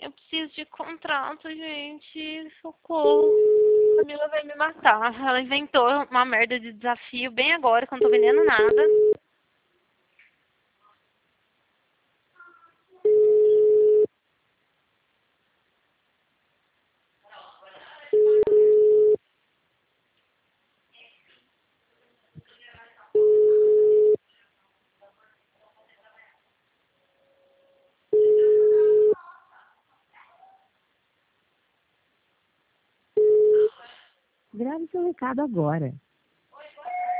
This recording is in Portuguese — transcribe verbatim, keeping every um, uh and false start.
Eu preciso de contrato, gente. Socorro. A Camila vai me matar. Ela inventou uma merda de desafio bem agora, que eu não tô vendendo nada. Grave seu recado agora.